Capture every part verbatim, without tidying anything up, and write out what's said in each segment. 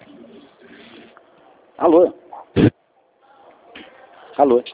Alô? Alô?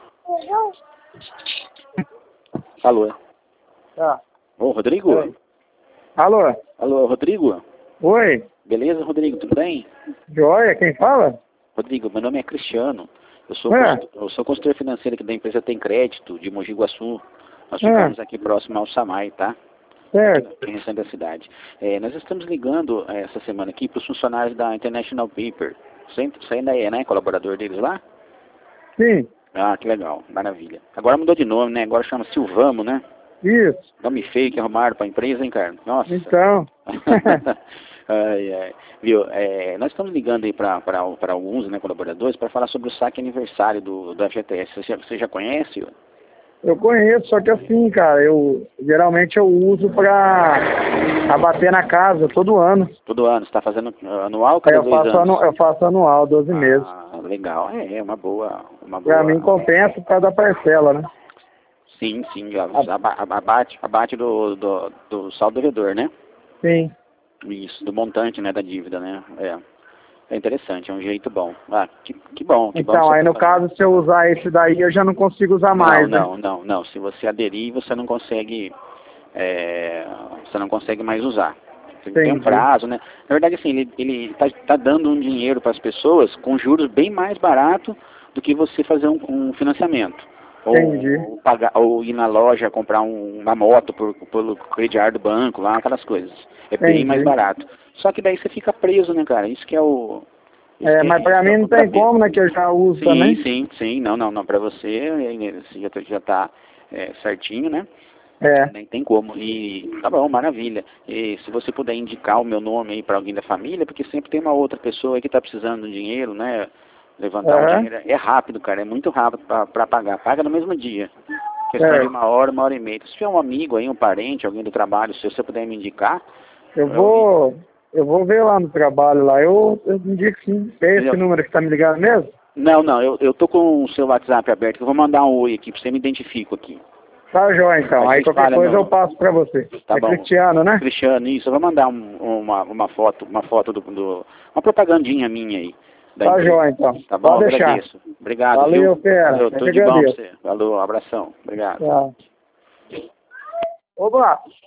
Alô? Tá. Ô, Rodrigo? Oi. Alô? Alô, Rodrigo? Oi. Beleza, Rodrigo? Tudo bem? Joia, quem fala? Rodrigo, meu nome é Cristiano. Eu sou, É. consultor, eu sou consultor financeiro aqui da empresa Tem Crédito, de Mogi Guaçu. Nós É. ficamos aqui próximo ao Samai, tá? Certo. Aqui no centro da cidade. É, nós estamos ligando é, essa semana aqui para os funcionários da International Paper. Você, você ainda é, né? Colaborador deles lá? Sim. Ah, que legal. Maravilha. Agora mudou de nome, né? Agora chama Silvamo, né? Isso. Nome feio que arrumaram para a empresa, hein, cara? Nossa. Então. ai, ai. Viu, é, nós estamos ligando aí para alguns, né, colaboradores para falar sobre o saque aniversário do, do F G T S. Você já, você já conhece? Eu conheço, só que assim, cara, eu geralmente eu uso pra abater na casa todo ano. Todo ano. Você está fazendo anual ou É, cada eu dois faço, anos? anu, eu faço anual, doze meses. Ah, legal. É, é uma boa... Uma Pra boa... mim compensa por causa da parcela, né? Sim, sim. Aba, abate, abate do, do, do saldo devedor, né? Sim. Isso, do montante, né, da dívida, né? É. É interessante, é um jeito bom. Ah, que, que bom, que bom que Então, você aí tá no fazendo. caso, se eu usar esse daí, eu já não consigo usar Não, mais, né? não, não, não. Se você aderir, você não consegue, é, você não consegue mais usar. Tem tem um Entendi. prazo, né? Na verdade, assim, ele ele tá, tá dando um dinheiro para as pessoas com juros bem mais barato do que você fazer um, um financiamento. Entendi. Ou, pagar, ou ir na loja comprar um, uma moto por, pelo crediário do banco, lá, aquelas coisas. É bem mais Entendi. barato. Só que daí você fica preso, né, cara? Isso que é o... Isso É, que é, mas pra isso que é mim o não tem contrapeso. como, né? Que eu já uso Sim, também. sim, sim. Não, não, não. Para você, você já, já tá é, certinho, né? É. Nem tem como. E tá bom, maravilha. E se você puder indicar o meu nome aí para alguém da família, porque sempre tem uma outra pessoa aí que tá precisando de dinheiro, né? Levantar um Aham. dinheiro. É rápido, cara. É muito rápido para pagar. Paga no mesmo dia. Questão de É. uma hora, uma hora e meia. Se tiver um amigo aí, um parente, alguém do trabalho, se você puder me indicar, Eu eu, vou. Eu vou ver lá no trabalho lá. Eu, eu indico sim. É esse eu, número que tá me ligando mesmo? não, não, eu, eu tô com o seu WhatsApp aberto, que eu vou mandar um oi aqui, pra você me identifico aqui. Tá jóia, A então. Aí gente qualquer fala coisa eu no... passo pra você. Tá É bom. Cristiano, né? Cristiano, isso, eu vou mandar um, uma, uma foto, uma foto do, do... uma propagandinha minha aí, da Tá empresa. jóia, então. Tá bom? Pode deixar. Agradeço. Obrigado, viu? Valeu, fera. Valeu, Eu que tudo de bom pra agradeço. você. Valeu, abração. Obrigado. Tchau. Opa!